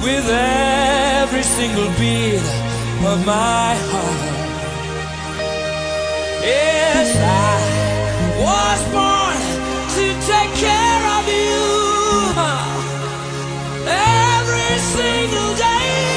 with every single beat of my heart. Yes, I was born to take care of you every single day.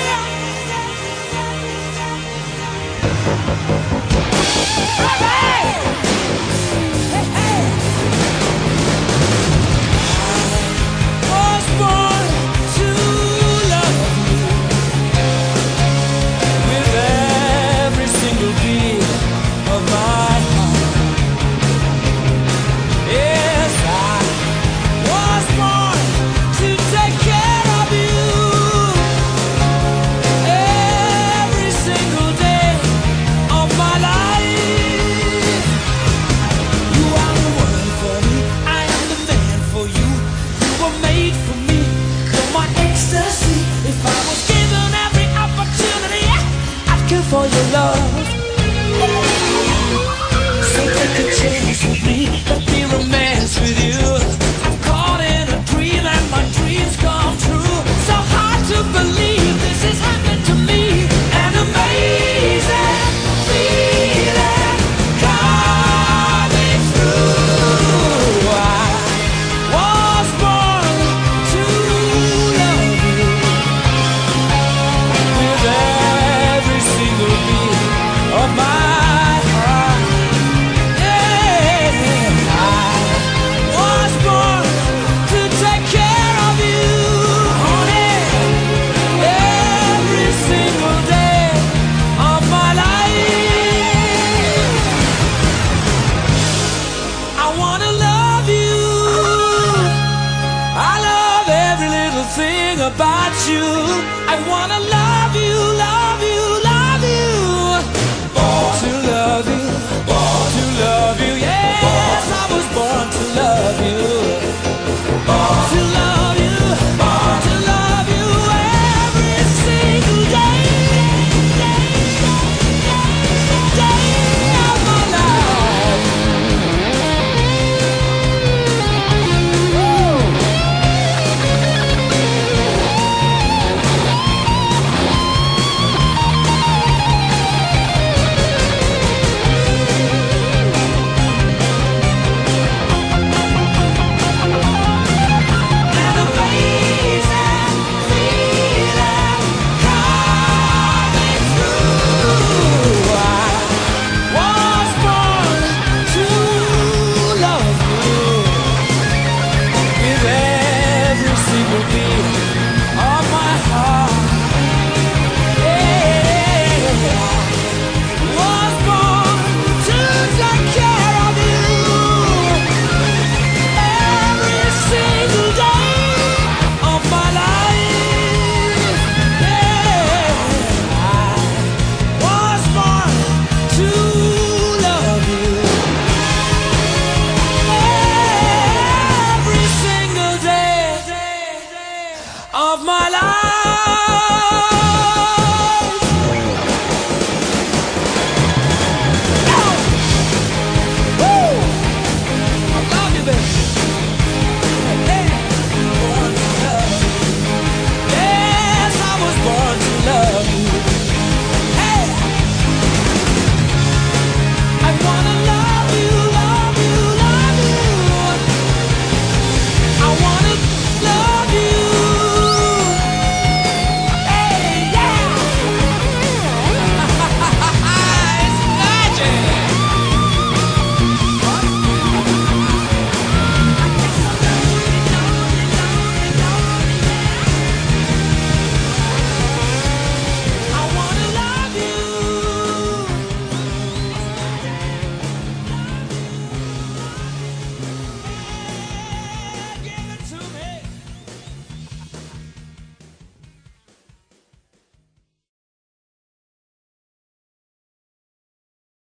For your love, so take a chance with me. Let me romance with you. I'm caught in a dream and my dreams come true. So hard to believe this is happening to me. An amazing feeling coming through. I was born to love you with every single beat of my heart. Yeah, I was born to take care of you, honey, every single day of my life. I wanna love you. I love every little thing about you. I wanna love